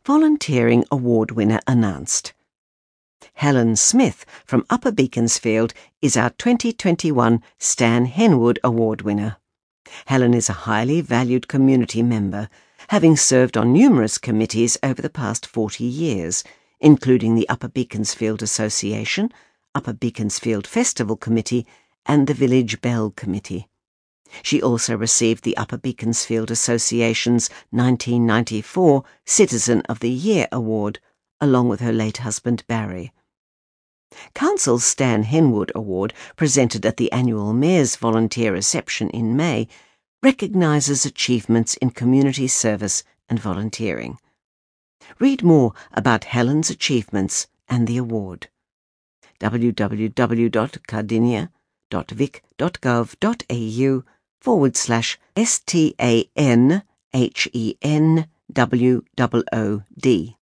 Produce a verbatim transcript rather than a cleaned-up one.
Volunteering Award winner announced. Helen Smith from Upper Beaconsfield is our twenty twenty-one Stan Henwood Award winner. Helen is a highly valued community member, having served on numerous committees over the past forty years, including the Upper Beaconsfield Association, Upper Beaconsfield Festival Committee, and the Village Bell Committee. She also received the Upper Beaconsfield Association's nineteen ninety-four Citizen of the Year Award, along with her late husband Barry. Council's Stan Henwood Award, presented at the annual Mayor's Volunteer Reception in May, recognises achievements in community service and volunteering. Read more about Helen's achievements and the award. w w w dot cardinia dot vic dot gov dot a u forward slash S T A N H E N W O O D